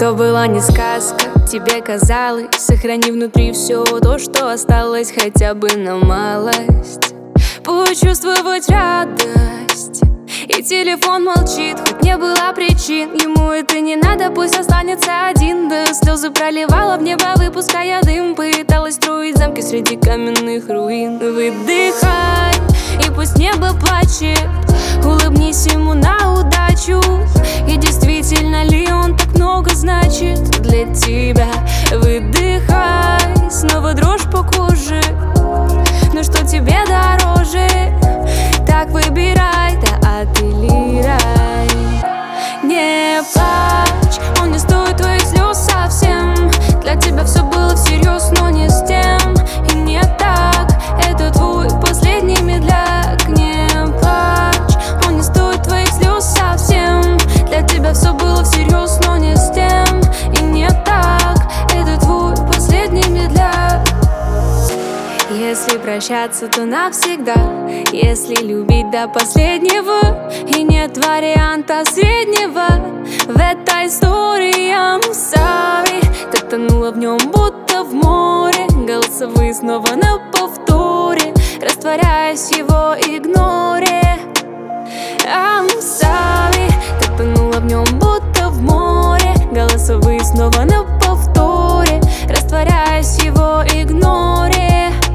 То была не сказка, тебе казалось. Сохрани внутри все то, что осталось, хотя бы на малость почувствовать радость. И телефон молчит, хоть не было причин. Ему это не надо, пусть останется один. Да слезы проливала в небо, выпуская дым. Пыталась строить замки среди каменных руин. Выдыхай, и пусть небо плачет. Улыбнись ему на удачу. И действительно ли он так много значит для тебя? Выдыхай, снова дрожь по коже. Но что тебе дороже? Так выбирай, да апеллируй. Не плачь, он не стоит твоих слез совсем. Для тебя все было всерьез, но не с тем. И не так, это твой последний медляк. Не плачь, он не стоит твоих слез совсем. Для тебя все было всерьез, но не с тем. И не так, это твой последний медляк. Если прощаться, то навсегда. Если любить до последнего. И нет варианта среднего в этой истории. I'm sorry. Так тонула в нем, будто в море. Голосовые снова на повторе, растворяясь в его игноре. I'm sorry. Так тонула в нем, будто в море. Голосовые снова на повторе, растворяясь в его игноре.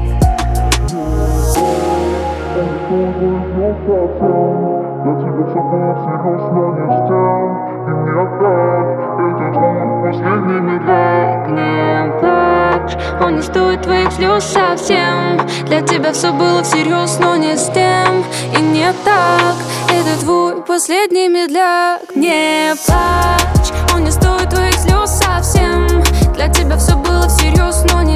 Для тебя все было всерьез, но не с тем. И не так, это твой последний медляк. Не плачь, он не стоит твоих слез совсем. Для тебя все было всерьез, но не с тем. И не так, это твой последний медляк. Не плачь, он не стоит твоих слез совсем. Для тебя все было всерьез, но не